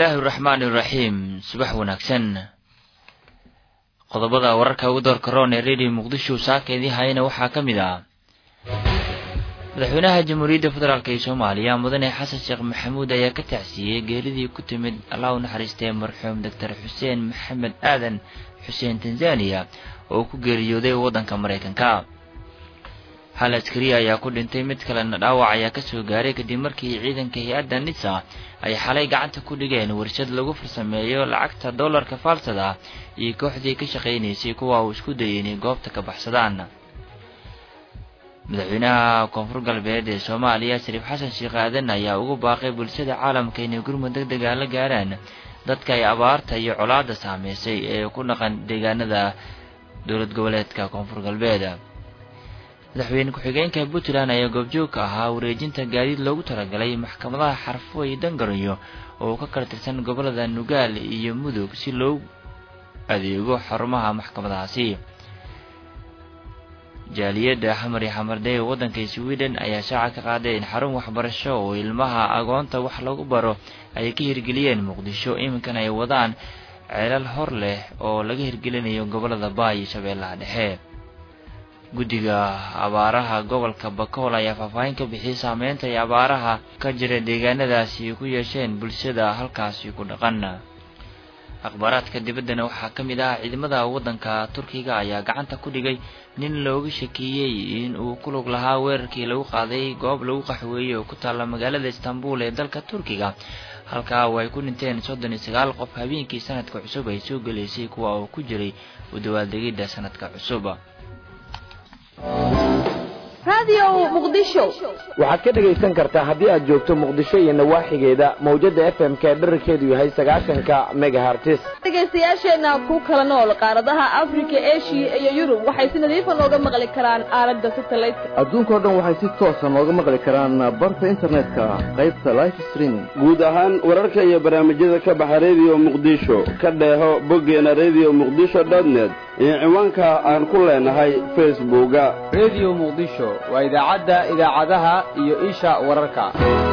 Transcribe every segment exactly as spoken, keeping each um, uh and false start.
bismillaahi raxmaani raxiim subax wanaagsan qodobada wararka ugu doorka roon ee radio muqdisho saakeedii hayna waxaa ka mid ah madaxweynaha jamhuuriyadda federaalka ee Soomaaliya mudane xasan sheekh maxamuud ayaa ka tacsiyay geeridii ku timid Allah u naxariistay marxuum Doctor Xuseen Maxamed Aadan Xuseen Tanzania oo ku geeriyooday waddanka Mareykanka. hal askari ayaa ku dhintay mid kalena dhaawac ayaa ka soo gaaray kadib markii ciidanka hay'adda NISA ay xalay gacanta ku dhigeen warshad lagu farsameeyo lacagta dollarka falsada iyo kooxdii ka shaqeynaysay kuwa uu isku dayay inay goobta ka baxsadaan. madaxweynaha koonfur galbeed ee Soomaaliya Shariif Xasan Sheekh Aadan ayaa ugu baaqay bulshada caalamka inay gurmad degdeg ah la gaaraan dadka ay abaarta iyo colaadda saameysay ee ku dhaqan deegaanada dowlad goboleedka koonfur galbeed. madaxweyne ku-xigeenka Puntland ayaa goobjoog ka ahaa wareejinta gaadiid loogu talagalay maxkamadaha Xarfo iyo Dangarayo oo ka kala tirsan gobolada Nugaal iyo Mudug si loo adeego xarumaha maxkamadahaasi. jaaliyadda xamar iyo xamarday waddanka Sweden ayaa shaaca ka qaaday in xarun waxbarasho oo ilmaha agoonta wax lagu baro ay ka hirgeliyeen Muqdisho iminkana ay wadaan ceelal hor leh oo laga hirgelinayo gobolada Baay iyo Shabeellaha Dhexe. guddiga abaaraha gobolka Bakool ayaa faahfaahin ka bixiyay saameynta ay abaaraha ka jira deegaanadaasi ku yeesheen bulshada halkaasi ku dhaqan. akhbaaraadka dibaddana waxaa ka mid ah ciidamada waddanka Turkiga ayaa gacanta ku dhigay nin looga shakiyay in uu ku lug lahaa weerarkii lagu qaaday goob lagu qaxweeyay oo ku taala magaalada Istanbul ee dalka Turkiga halkaa ay ku dhinteen soddon iyo sagaal qof habeenkii sanadka cusub ay soo galeysay kuwa oo ku jiray u dawaaldegidda sanadka cusub. radio muqdisho waxaad ka dhagaysan kartaa haddii aad joogto Muqdisho iyo nawaaxigeeda mawjada F M ka dhererkeedu yahay sagaashan megahertz. dhagaystayaasheena ku kala nool qaaradaha Afrika, Asia iyo Yurub waxay si nadiif ah nooga maqli karaan aalada satellite. adduunka oo dhan waxay si toos ah nooga maqli karaan barta internetka qaybta live streaming. guud ahaan wararka iyo barnaamijyada ka baxa radio Muqdisho ka dheeho boggeena radio muqdisho dot net iyo ciwaanka aan ku leenahay Facebook-ga radio Muqdisho waa idaacadda idaacadaha iyo isha wararka.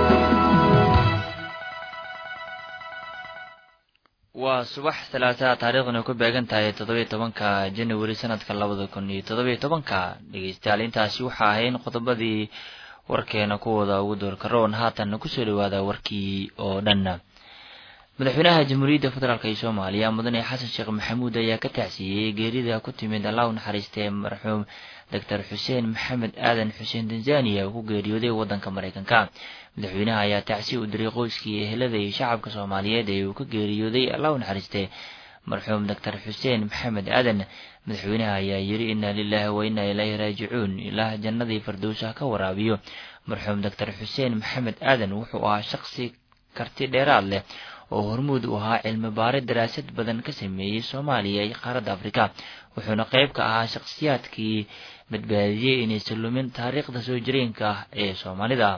waa subax talaata taariikhduna ku beegan tahay toddoba iyo tobanka January sanadka labada kun iyo toddoba iyo tobanka. dhageystayaal intaasi waxa ahayn qodobadii warkeena kuwada ugu doorka roon. haatan ku soo dhawaada warkii oo dhan. madaxweynaha jamhuuriyadda federaalka ee Soomaaliya mudane xasan sheekh maxamuud ayaa ka tacsiyay geerida ku timid Allah u naxariistay marxuum Doctor Xuseen Maxamed Aadan Xuseen Tanzania oo ku geeriyooday waddanka Mareykanka. madaxweynaha ayaa tacsi u diray qoyskii ehelada iyo shacabka Soomaaliyeed ee uu ka geeriyooday Allah u naxariistay marxuum Doctor Xuseen Maxamed Aadan. madaxweynaha ayaa yiri inna lillahi wa inna ilayhi raaji'uun. ilaah jannadii firdawsa ka waraabiyo. marxuum Doctor Xuseen Maxamed Aadan wuxuu ahaa shakhsi karti dheeraad leh oo hormuud u ahaa cilmi baarid daraasad badan ka sameeyay Soomaaliya iyo qaaradda Afrika, wuxuuna qayb ka ahaa shakhsiyaadkii badbaadiyay inay salumin taariikhda soo jireenka ah ee Soomaalida.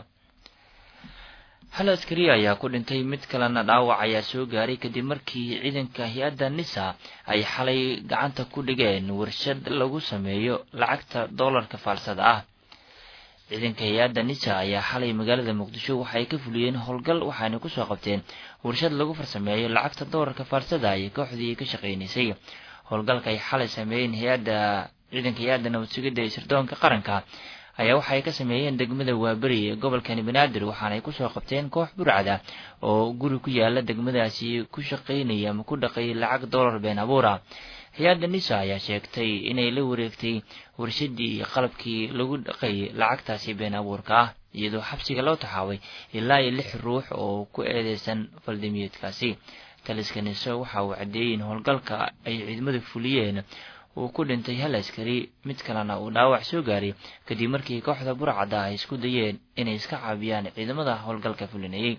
hal askari ayaa ku dhintay mid kalena dhaawac ayaa soo gaaray kadib markii ciidanka hay'adda NISA ay xalay gacanta ku dhigeen warshad lagu sameeyo lacagta dollarka falsada ah. ciidanka hay'adda NISA ayaa xalay magaalada Muqdisho waxay ka fuliyeen howlgal waxaana ku soo qabteen warshad lagu farsameeyo lacagta dollarka falsada iyo kooxdii ka shaqeynaysay. howlgalka ay xalay sameeyeen hay'adda ciidanka hay'adda nabadgelyada ee sirdoonka qaranka ayaa waxay ka sameeyeen degmada Waabari ee gobolka Banaadir waxaana ay ku soo qabteen koox burcada oo guri ku yaala degmadaasi ku shaqeynaya ama ku dhaqay lacag dollar been abuura. hay'adda NISA ayaa sheegtay inay la wareegtay warshadii iyo qalabkii lagu dhaqay lacagtaasi been abuurka ah iyadoo xabsiga loo taxaabay ilaa iyo lix ruux oo ku eedeysan faldamiyadkaasi. taliska NISA waxa uu cadeeyay in howlgalka ay ciidamadu fuliyeen uu ku dhintay hal askari mid kalena uu dhaawac soo gaaray kadib markii kooxda burcada ay isku dayeen inay iska caabiyaan ciidamada howlgalka fulinayay.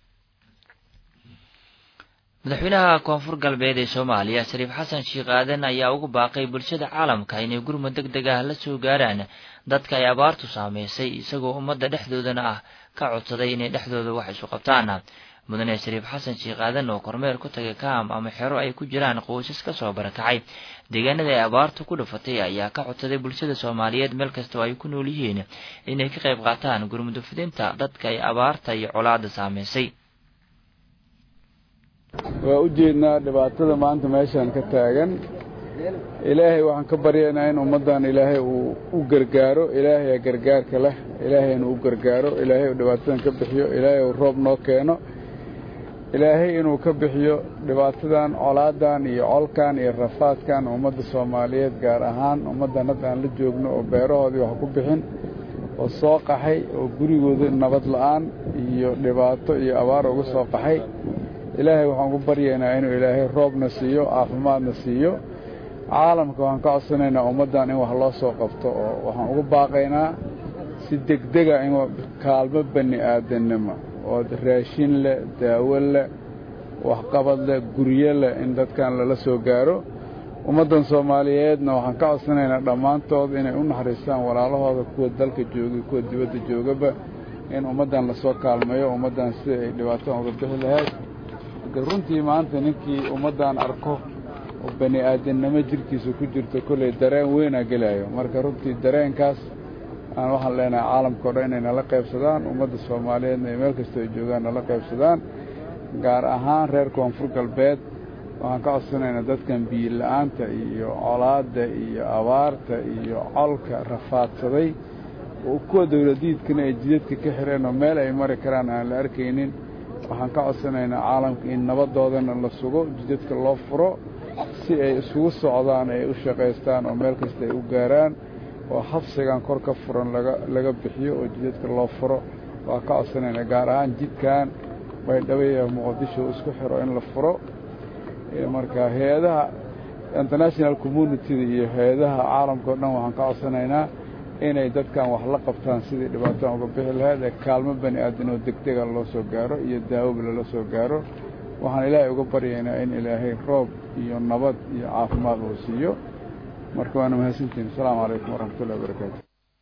madaxweynaha koonfur galbeed ee Soomaaliya Shariif Xasan Sheekh Aadan ayaa ugu baaqay bulshada caalamka inay gurmad degdeg ah la soo gaaraan dadka ay abaartu saameysay isagoo ummadda dhexdoodana ah ka codsaday inay dhexdooda wax isu qabtaan. mudane Shariif Xasan Sheekh Aadan oo kormeer ku tagay kaam ama xero ay ku jiraan qoysas ka soo barakacay deegaanada ay abaartu ku dhufatay ayaa ka codsaday bulshada Soomaaliyeed meel kasta oo ay ku nool yihiin inay ka qayb qaataan gurmad fidinta dadka ay abaarta iyo colaadda saameysay. waa u jeednaa dhibaatada maanta meeshaan ka taagan ilaahay waxaan ka baryaynaa in ummaddan ilaahay uu u gargaaro ilaahay gargaarka leh ilaahay inuu u gargaaro ilaahay uu dhibaatadan ka bixiyo ilaahay uu roob noo keeno ilaahay inuu ka bixiyo dhibaatadan colaadan iyo colkan iyo rafaadkan ummadda Soomaaliyeed gaar ahaan ummaddan hadda aan la joogno oo beerahoodii wax ku bixin oo soo qaxay oo gurigooda nabad la'aan iyo dhibaato iyo abaar uga soo qaxay ilaahay waxaan ku baryaynaa inuu ilaahay roobna siiyo caafimaadna siiyo caalamka waxaan ka codsanaynaa ummaddan in wax loo soo qabto oo waxaan ugu baaqaynaa si degdeg ah in kaalmo bani aadamnimo oo raashin leh daawo leh waxqabad leh guryo leh in dadkan lala soo gaaro ummaddan Soomaaliyeedna waxaan ka codsanaynaa dhammaantood inay u naxariistaan walaalahooda kuwa dalka jooga kuwa dibadda joogaba in ummaddan la soo kaalmeeyo ummaddan si ay dhibaato uga bixi lahayd runtii maanta ninkii ummaddan arko oo bani aadamnimo jirkiisa ku jirto kulay dareen weyn ah gelayo marka runtii dareenkaas aan waxaan leenahay caalamka oo dhan inay nala qaybsadaan ummadda Soomaaliyeedna meel kasta ay joogaan nala qaybsadaan gaar ahaan reer koonfur galbeed waxaan ka codsanaynaa dadkan biyo la'aanta iyo colaadda iyo abaarta iyo colka rafaadsaday oo kuwa dawladiidkana ay jidadka ka xireen oo meel ay mari karaan aan la arkaynin waxaan ka codsanaynaa caalamka in nabadoodana la sugo jidadka loo furo si ay isugu socdaan ay u shaqaystaan oo meel kasta ay u gaaraan oo xabsigan kor ka furan laga laga bixiyo oo jidadka loo furo waa ka codsanaynaa gaar ahaan jidkan way dhaweeyaa Muqdisho isku xiro in la furo marka hay'adaha international community iyo hay'adaha caalamka oo dhan waxaan ka codsanaynaa inay dadkan wax la qabtaan sidii dhibaatada uga bixi lahayd ee kaalmo bani aadam oo degdeg ah loo soo gaaro iyo daawo la soo gaaro waxaan ilaahay uga baryaynaa in ilaahay roob iyo nabad iyo caafimaad uu siiyo marka waan mahadsantiin assalaamu calaykum waraxmatullaahi wabarakaatuh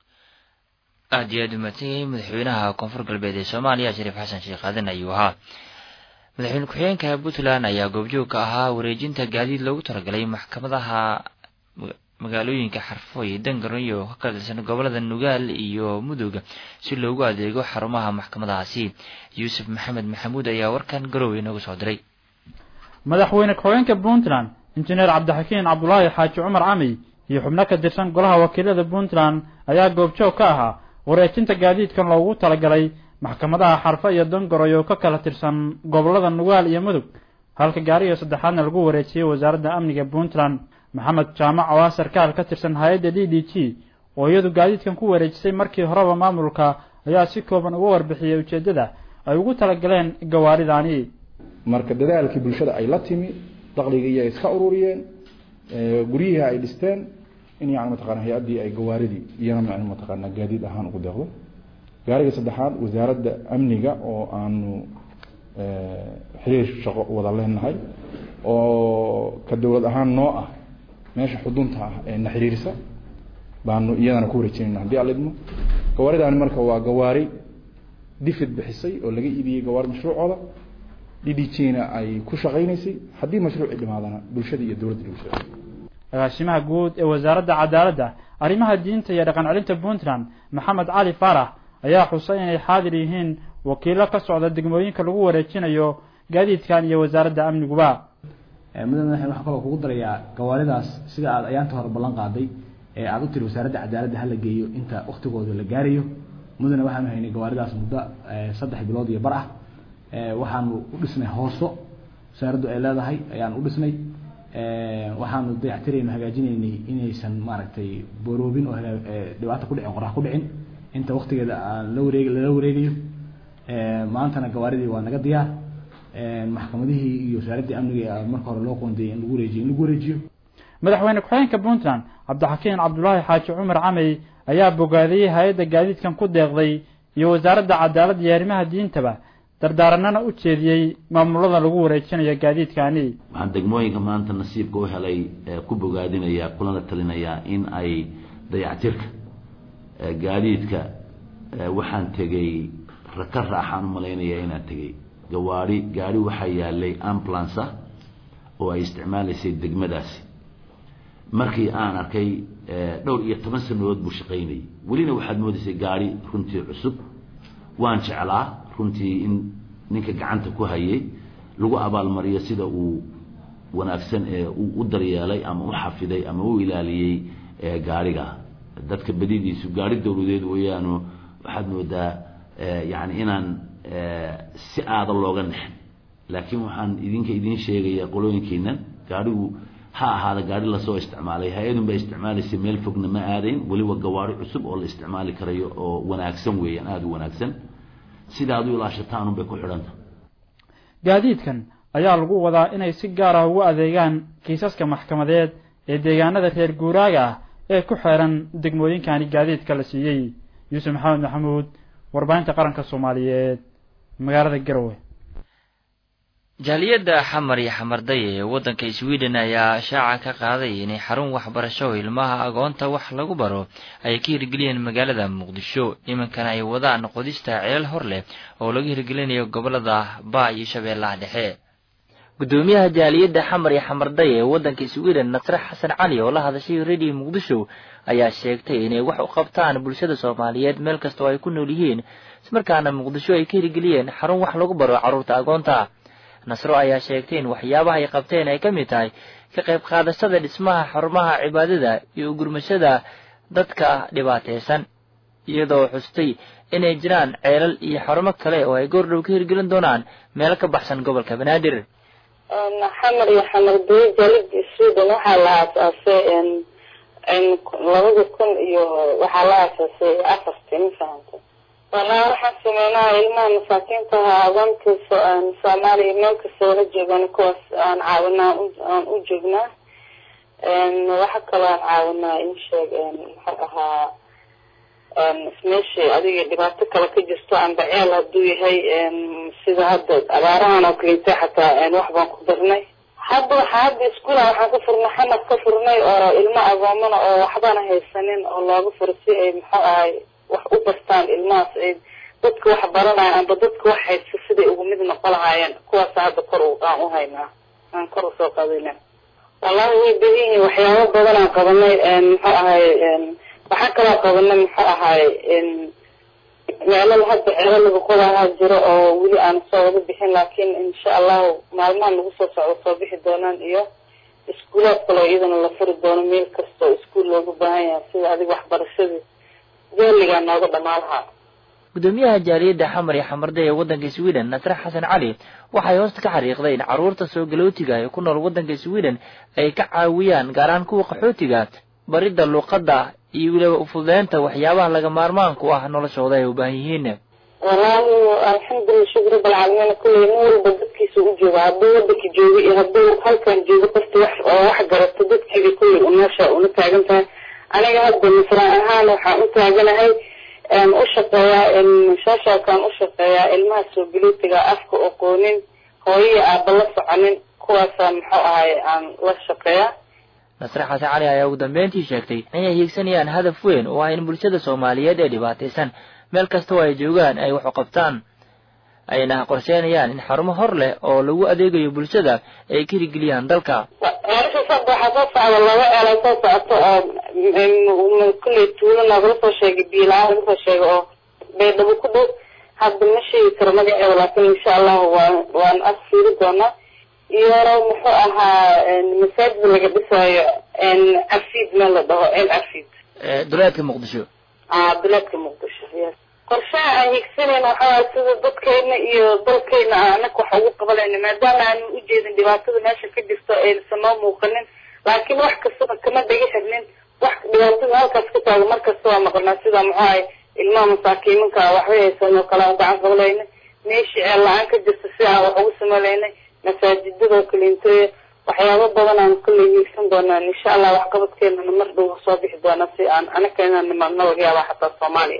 aad iyo aad u mahadsanyahay madaxweynaha koonfur galbeed ee Soomaaliya Shariif Xasan Sheekh Aadan ayuu ahaa madaxweyne ku-xigeenka Puntland ayaa goobjoog ka ahaa wareejinta gaadiid loogu talagalay maxkamadaha magaalooyinka Xarfo iyo Dangaro iyo ka tirsan gobolada Nugaal iyo Mudug si loogu adeego xarumaha maxkamadahaasi Yuusuf Maxamed Maxamuud ayaa warkan Garowe noogu soo diray madaxweyne ku-xigeenka Puntland injineer Cabdixakiin Cabdullaahi Xaaji Cumar Cami iyo xubno ka tirsan golaha wakiilada Puntland ayaa goobjoog ka ahaa wareejinta gaadiidkan loogu talagalay maxkamadaha Xarfo iyo Dangaro oo ka kala tirsan gobolada Nugaal iyo Mudug halka gaariga saddexaadna lagu wareejiyay wasaaradda amniga Puntland maxamed jaamac oo sarkaal ka tirsan hay'adda D D G oo iyadu gaadiidkan ku wareejisay markii horeba maamulka ayaa si kooban uga warbixiyay ujeedada ay ugu talagaleen gawaaridani marka dadaalkii bulshada ay la timi dakhliga iyo iska ururiyeen guriyaha ay dhisteen in yaani mataqaan hay'adii ay gawaaridii iyana macna mataqaan gaadiid ahaan ugu deeqdo gaariga saddexaad wasaaradda amniga oo aanu xiriir shaqo wada leenahay oo ka dawlad ahaan noo ah meesha xudunta ah ee naxiriirsa baanu iyadana ku wareejinayna hadii aan lidmo gawaaridani marka waa gawaari difid bixisay oo laga iibiyay gawaar mashruucooda D D G-na ay ku shaqeynaysay hadii mashruuci dhimaadana bulshada iyo dawladda lagu shaqeeyo agaasimaha guud ee wasaaradda cadaaladda arrimaha diinta iyo dhaqan celinta Puntland Maxamed Cali Faarax ayaa xusay inay xaadir yihiin wakiilo ka socda degmooyinka lagu wareejinayo gaadiidkan iyo wasaaradda amniguba mudane waxa kale kugu darayaa gawaaridaas sida aad ayaanta hor ballan qaaday ee aad u tiri wasaaradda cadaaladda hal la geeyo inta waqtigooda la gaarayo mudane waxaan haynay gawaaridaas muddo saddex bilood iyo bar ah waxaanu u dhisnay hooso wasaaraddu ay leedahay ayaan u dhisnay waxaanu dayactirayna hagaajinaynay inaysan maaragtay boroobin oo dhibaato ku dhicin qorax ku dhicin inta waqtigeeda aan la wareeg la wareegayo maantana gawaaridii waa naga diyaar maxkamadihii iyo wasaaradda amniga marka hore loo qoondeeyay in lagu wareejiyo in lagu wareejiyo madaxweyne ku-xigeenka Puntland Cabdixakiin Cabdullaahi Xaaji Cumar Cami ayaa bogaadiyay hay'adda gaadiidkan ku deeqday iyo wasaaradda cadaaladda iyo arrimaha diintaba dardaaranana u jeediyay maamulada lagu wareejinayo gaadiidkani waxaan degmooyinka maanta nasiibka u helay ku bogaadinaya kulana talinaya in ay dayactirka gaadiidka waxaan tegay raka raaxaan u malaynaya inaan tegay gawaari gaari waxaa yaalay ambulance oo ay isticmaalaysay degmadaasi markii aan arkay dhowr iyo toban sanadood buu shaqaynayay welina waxaad moodaysay gaari runtii cusub waan jeclaa runtii in ninka gacanta ku hayay lagu abaalmariyo sida uu wanaagsan ee u daryeelay ama u xafiday ama u ilaaliyey ee gaariga dadka badidiisu gaari dawladeed weeyaan waxaad moodaa yani inaan si aad looga naxin laakiin waxaan idinka idin sheegaya qolooyinkeena gaarigu ha ahaada gaari la soo isticmaalay hay'adun bay isticmaalaysa meel fogna ma aadayn waliba gawaari cusub oo la isticmaali karayo oo wanaagsan weeyaan aad u wanaagsan sida aad u ilaashataan bay ku xidhanta gaadiidkan ayaa lagu wadaa inay si gaar ah ugu adeegaan kiisaska maxkamadeed ee deegaanada reer guuraaga ah ee ku xeeran degmooyinkani gaadiidka la siiyey yuusuf maxamed maxamuud warbaahinta qaranka Soomaaliyeed magaalada Garowe jaaliyada xamar iyo xamarday ee wadanka Sweden ayaa shaaca ka qaaday inay xarun waxbarasho ilmaha agoonta wax lagu baro ay ka hirgeliyeen magaalada Muqdisho imankana ay wadaan qodista ceel hor leh oo laga hirgelinayo gobolada Baa iyo Shabeellaha Dhexe gudoomiyaha jaaliyada xamar iyo xamarday ee wadanka Sweden Nasr Xasan Cali oo la hadashay Radio Muqdisho ayaa sheegtay inay wax u qabtaan bulshada Soomaaliyeed meel kasta oo ay ku nool yihiin ismarkaana Muqdisho ay ka hirgeliyeen xarun wax lagu baro carruurta agoonta Nasro ayaa sheegtay in waxyaabaha ay qabteen ay kamid tahay ka qayb qaadashada dhismaha xarumaha cibaadada iyo gurmashada dadka dhibaataysan iyadoo xustay inay jiraan ceelal iyo xarumo kale oo ay goordhow ka hirgelin doonaan meel ka baxsan gobolka Banaadir xamar iyo xamarday jaaliyada Sweden waxaa la aasaasay in in labada kun iyo waxaa la aasaasay afartii sanad والله waxaan sameynaa ilmaha masaakiinta agoonta Soomaaliya meel kasta oo joogan kuwaas aan caawinaa aan u joognaa een waxa kale aan caawinaa in sheegan waxa ahaa een ismeeshi adiga dhibaato kale ka jirto aan baceel haduu yahay een sida hadda abaarahan oo kaleeta xataa een wax baan ku darnay hadda waxa hadda iskuul waxaan ka furnay xamad ka furnay oo ilmo agoomana oo waxbana haysanin oo looga fursay ay maxaa ahay wax u bartaan ilmahaas ay dadka wax baranayaan amba dadka wax haysta siday ugu mid noqon lahaayeen kuwaas hadda kor aan u haynaa aan kor u soo qaadayna wallahi way badiin waxyaabo badan aan qabanay een maxaa ahay een waxa kala qabanay maxaa ahay een meelaha hadda ceelal lagu qodaha jiro oo wili aan soo wada bixin laakiin insha Allah maalmahan lagu soo socdo soo bixi doonaan iyo iskuulaad kale iyadana la furi doono meel kasta oo iskuul loogu baahan yahay sida adiga waxbarashada جاليا نوضع دمالها gudoomiyaha jaaliyada xamar iyo xamarday ee wadanka Sweden Nasr Xasan Cali waxay hoosta ka xariiqday in carruurta soo galootiga ee ku nool wadanka Sweden ay ka caawiyaan gaaraan kuwa qaxootiga barida luqadda iyo waliba u fududeynta waxyaabaha laga maarmaanka u ah noloshooda ay u baahan yihiin والله الحمد لله شكر رب العالمين كل نور بدك يسوق جوا هذا بدك جوي هذا هل كان جوي بس واحد جربت بدك كل ونشأ ونتعلمها أنا هذا مثلا أنا وحقت عجلة أن أشقيا إن شاشة كان أشقيا الماس وجلوتها أفك أقونين هوي أبلغ عنين كواسا محاي عن وشقيا Nasr Xasan Cali ayaa ugu dambeyntii sheegtay inay hiigsanayaan hadaf weyn oo ah in bulshada Soomaaliyeed ee dhibaataysan meel kasta oo ay joogaan ay wax u qabtaan ayna qorsheynayaan in xarumo hor leh oo lagu adeegayo bulshada ay ka hirgeliyaan dalka كل تقول أنا غلط شيء بيلا غلط شيء أو بيدبو كده هذا مشي كرمجة ولكن إن شاء الله وان أصير دونا يرى محقها المساجد اللي قبسها إن أفيد من الله إن أفيد دولات المقدسة آه دولات المقدسة يس قرشاء يكسرين وحاول سيد ضدكين يضلكين أنك وحقوق قبل إن ما دام أن أجيد اندباطة ماشي في الدستائل سمام وقلن لكن واحد كسر كمان بيجي حدنين واحد بيوصل هالكاس كتاب مركز سوا مقرنا سيدا معاي الماء مساكين منك وحوي يسمى كلام بعض غلينا ماشي الله عنك جس الساعة وحوس ملينا مساجد ذو كلينتي وحياة بدنا عن كل يكسن دونا إن شاء الله وحقبت كنا نمرض وصابح دونا سي أنا أنا كنا نمنا وجاء حتى الصومالي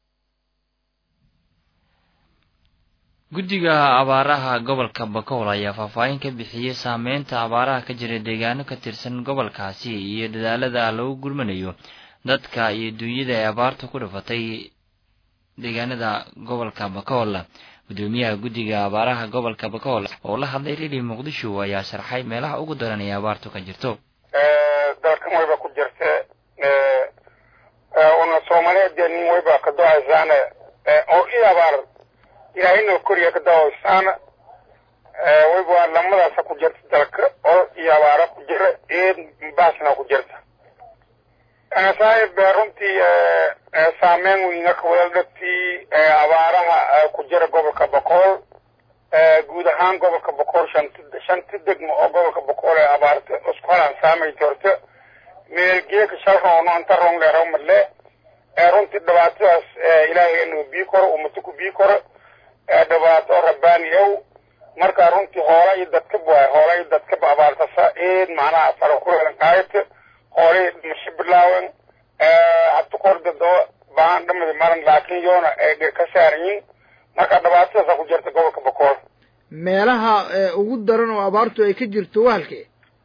guddiga abaaraha gobolka Bakool ayaa faahfaahin ka bixiyay saameynta abaaraha ka jira deegaano ka tirsan gobolkaasi iyo dadaalada lagu gurmanayo dadka iyo dunyada ee abaarta ku dhafatay deegaanada gobolka Bakool gudoomiyaha guddiga abaaraha gobolka Bakool oo la hadlay Radio Muqdisho ayaa sharxay meelaha ugu daran ee abaartu ka jirto ee dalkan wayba ku jirta ee una Soomaaliyeed nin wayba ka doocaysan ee oo ii abaar إلهنا كوريا كداو سانا wayba lamadaasa ku jirta dalka oo iyo abaara ku jira eed baasna ku jirta saaib runtii saameyn weyna ka wada dhagtii abaaraha ku jira gobolka boqol guud ahaan gobolka boqol shanta shanta degmo oo gobolka boqol ee abaarta isku halaan saamay doorta meel geeka shalroonu anta rong leero madle runtii dhibaatadaas ilaahay inuu bii koro ummata ku bii koro dhibaato rabbaani ow marka runtii hoola iyo dadka buwaay hoola iyo dadka abaartasa eed macnaha fara kuleelan qaayata hoolay dhimasho bilaawan hadda kordado baan dhamadi maran laakiin yoona ay dhir ka saarayin marka dhibaatadaasa ku jirta gobolka boqol meelaha ugu daran oo abaartu ay ka jirto waa halkee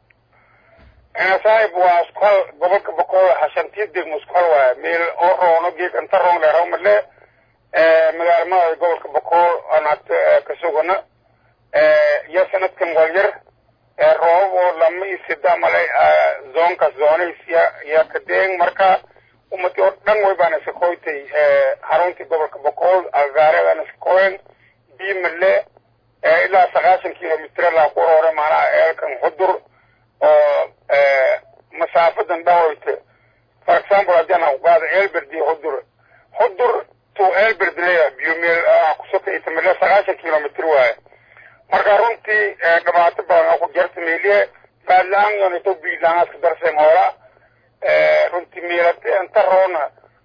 saaib waa iskol gobolka boqol hashantii degmo iskol waay meel oo roono geeg inta roon leeraw madle magaalamada gobolka boqol aan hadda ka sugana iyo sanadkan walyar roob oo lama iyo sida malay zoonkaas zoonaysiya iyo kadeeng marka ummati oo dhan way baana iska qoytay xaruntii gobolka boqol agaareedana iska qoyen biimale ilaa sagaashan kilomitr laa ku roore maanaha eelkan xudur oo masaafadan dhahoyta for example haddii aan ugaado eelberdi xudur xudur to eelberdi leya biomeel kusokayta male sagaashan kilomitr waaye marka runtii dhibaato badan oo ku jirta meeliye baadla-aan yoonito biilaanaaska darseen hoola runtii meelate inta roona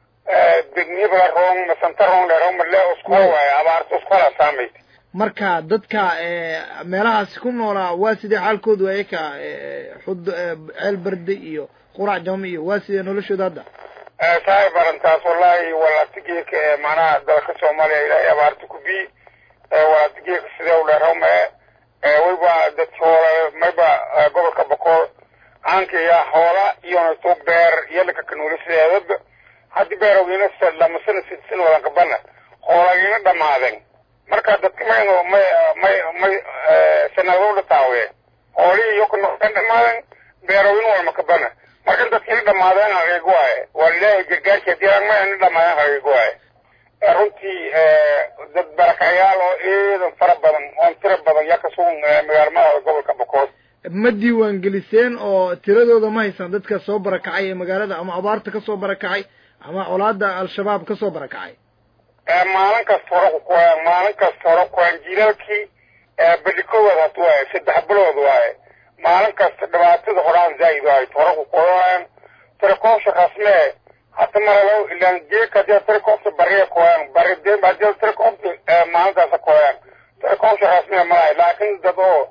degmiyabala roon masanta roon leero male iskula waaye abaarta iskula saamayta marka dadka meelahaasi ku noolaa waa sidee xaalkoodu ayaka xud ceel berde iyo qurac jami iyo waa sidee noloshooda hadda saaib arrintaas wallahi walaatigeeka macnaha dalka soomaaliya ilaahay abaarta ku bii walaatigeeka sidee u dheerawmae wayba dadki hoola mayba gobolka boqol aankaya hoola iyonatu beer iyalaka kanuuli sideedaba haddi beerawina lamasana sidsan wadan qabana hoolagina dhamaadeen marka dadka mayno may may may sanadooda taawe hoolii iyo kuna dhamaadeen beerawin walma kabana marka dadkina dhamaadeen hageeg waaye waa ilaahay gargaarka diyaar ma ina dhamaadeen hageeg waaye runtii dad barakayaal oo eedan fara badan oon tira badan yaa ka sugan magaalamada gobolka boqol ma diiwaan geliseen oo tiradooda ma haysan dadka soo barakacay ee magaalada ama abaarta kasoo barakacay ama colaada al-shabaab kasoo barakacay maalin kasta hore ku kuwayaan maalin kasta hore kuwayaan jiilaalkii bedikowaad hatu waaye saddex bilood waaye maalin kasta dhibaatada horaan zaa'id waaye hore ku kuwayaan telekoobsha rasmee hata maralo ilaan geeka hadii telekoobta bariya kuwayaan bari dee hadii telekoobta maalintaasa kuwayaan telekoobsha rasmee malahay laakiin dad oo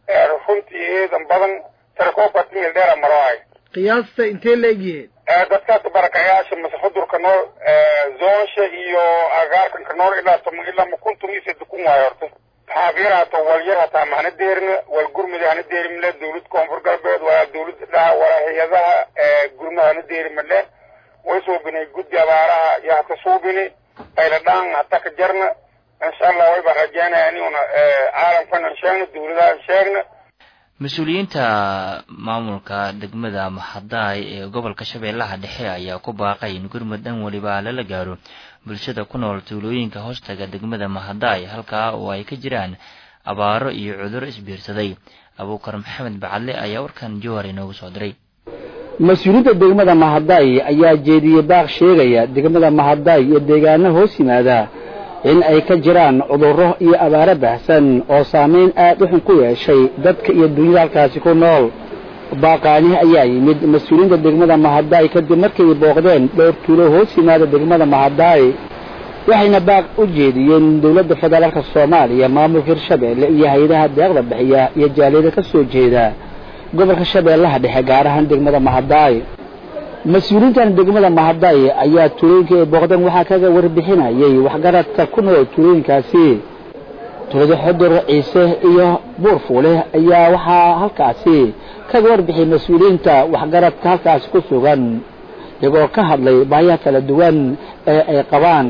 runtii eedan badan telekoobka timil dheera maraahay qiyaasta intee la egyihiin dadkaas barakayaasha mase xudurka nool zoonsha iyo agaarkanka nool ilaa toma ilaa makuntum iyo sadekun waayo horta xaabiir hata walyar hataa mahana deerina wal gurmida hana deerimale dawlad koonfur galbeed walaa dawlada dhaha walaa hay-adaha gurmada hana deerimale way suubinay guddi abaaraha iyo hata suubini ayla dhaan hata ka jarna insha allah way baan rajeynaya inuna caalamkan aan sheegna dawladaha aan sheegna mas-uuliyiinta maamulka degmada maxadaay ee gobolka shabeellaha dhexe ayaa ku baaqay in gurmud dhan weliba lala gaaro bulshada ku nool tuulooyinka hoostaga degmada maxadaay halkaa oo ay ka jiraan abaaro iyo cuduro isbiirsaday abuukar maxamed bacadle ayaa warkan jowhar inoogu soo diray mas-uuliyiinta degmada maxadaay ayaa jeediyey baaq sheegaya degmada maxadaay iyo deegaano hoos yimaada in ay ka jiraan cudurro iyo abaaro baahsan oo saameyn aad u xun ku yeeshay dadka iyo dunyada halkaasi ku nool baaqaani ayaa yimid mas-uuliyiinta degmada maxadaay kadib markay booqdeen dhowr tuulo hoos yimaada degmada maxadaay waxayna baaq u jeediyeen dowladda federaalka soomaaliya maamulka hirshabeelle iyo hay-adaha deeqda bixiya iyo jaaliyada ka soo jeeda gobolka shabeellaha dhexe gaar ahaan degmada maxadaay mas-uuliyiintan degmada maxadaay ayaa tuulooyinka ay booqdeen waxaa kaga warbixinayay waxgaradka ku nool tuulooyinkaasi tuulada xudur ciise iyo buurfuule ayaa waxaa halkaasi kaga warbixiyay mas-uuliyiinta waxgaradka halkaasi ku sugan iyagoo ka hadlay baahiyaha kala duwan ee ay qabaan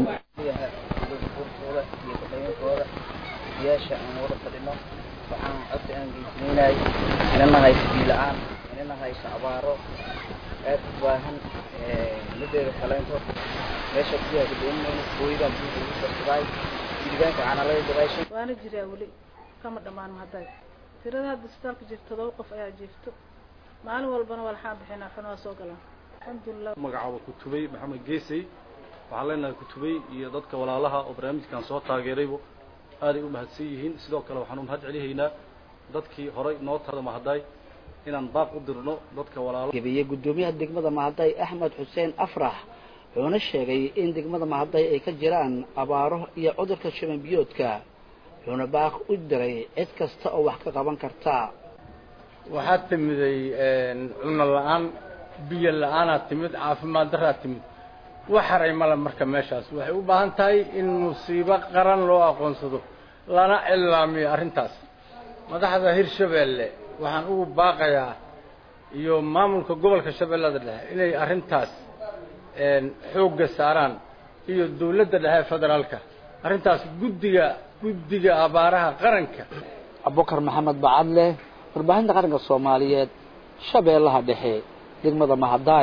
aad u baahan mideeda kaleento meesha kuyaa gudoominayna hooyada ugu sarsaday deegaanka canalada dabayshay waana jiraa wali kama dhamaan mahadday tirada hadda isbitaalka jirta todoba qof ayaa jiifto maalin walbana waa laxaan bixinaa xunaa soo galaan alxamdulilah magacaaba kutubay maxamed geesay waxaan leenahay kutubay iyo dadka walaalaha oo barnaamijkan soo taageerayba aaday u mahadsan yihiin sidoo kale waxaan u mahad celihaynaa dadkii horay noo tarda mahadday inaan baaq u dirno dadka walaalaha gabiye gudoomiyaha degmada mahadday axmed xuseen afrax wuxuuna sheegay in degmada mahadday ay ka jiraan abaaro iyo cudurka shuban biyoodka wuxuuna baaq u diray cid kasta oo wax ka qaban karta waxaa timiday cunno la-aan biyo la-aanaa timid caafimaad daraa timid wax haray male marka meeshaas waxay u baahan tahay in musiibo qaran loo aqoonsado lana cilaamiyo arrintaas madaxda hirshabeelle waxaan ugu baaqayaa iyo maamulka gobolka shabeellada dhexe inay arrintaas xoogga saaraan iyo dawladda dhexe federaalka arrintaas guddiga guddiga abaaraha qaranka abubakar maxamed bacadle warbaahinta qaranka soomaaliyeed shabeellaha dhexe degmada mahadday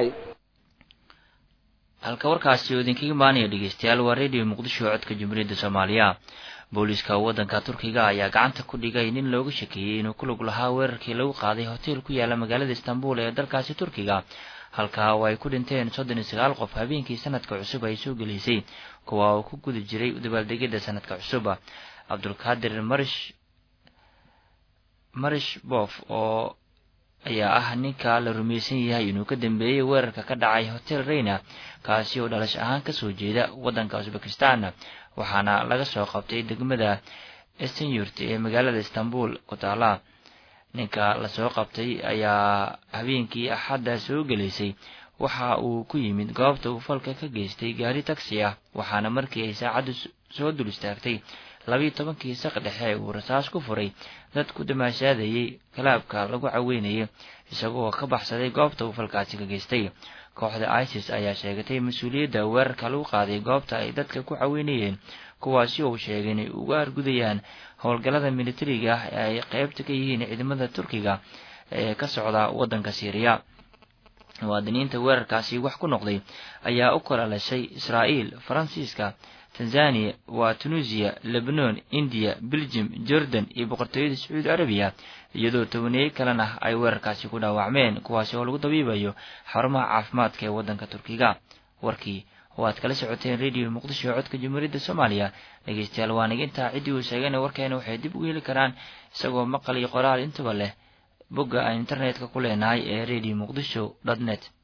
halka warkaasi oo idinkaga imaanaya dhegeystayaal waa radio muqdisho codka jamhuuriyadda soomaaliya booliska waddanka turkiga ayaa gacanta ku dhigay nin looga shakeeyey inuu ku lug lahaa weerarkii lagu qaaday hotel ku yaala magaalada istanbul ee dalkaasi turkiga halkaa oo ay ku dhinteen soddon iyo sagaal qof habeenkii sanadka cusub ay soo gelaysay kuwa oo ku guda jiray dabaaldegida sanadka cusub cabdulqaadir marish marish bof oo ayaa ah ninka la rumaysan yahay inuu ka dambeeyey weerarka ka dhacay hotel reyna kaasi oo dhalash ahaan kasoo jeeda waddanka usbekistan waxaana laga soo qabtay degmada esenyurt ee magaalada istanbul ku taala ninka lasoo qabtay ayaa habeenkii axadda soo gelaysay waxa uu ku yimid goobta uu falka ka geystay gaari taxi ah waxaana markii ay saacaddu soo dul istaagtay labiiyo tobankii saq dhexe uu rasaas ku furay dad ku damaashaadayay kalaabka lagu caweynayay isagoo ka baxsaday goobta uu falkaasi ka geystay kooxda isis ayaa sheegatay mas-uuliyadda weerarka lagu qaaday goobta ay dadka ku caweynayeen kuwaasi oo sheegay inay uga argudayaan howlgallada militariga ah ee ay qaybta ka yihiin ciidamada turkiga ee ka socda waddanka syriya muwaadiniinta weerarkaasi wax ku noqday ayaa u kala lashay israa'iil faransiiska tanzania waa tunisia lebanon india belgium jordan iyo boqortooyada sacuudi carabiya iyadoo tobaneeye kalena ay weerarkaasi ku dhaawacmeen kuwaasi oo lagu dabiibayo xarumaha caafimaadka ee waddanka turkiga warkii oo aad kala socoteen radio muqdisho codka jamhuuriyadda soomaaliya dhegeystayaal waa naga intaa ciddii uu sheegayna warkeena waxay dib ugu heli karaan isagoo maqal iyo qoraal intaba leh bogga aan internetka ku leenahay ee radio muqdisho dot net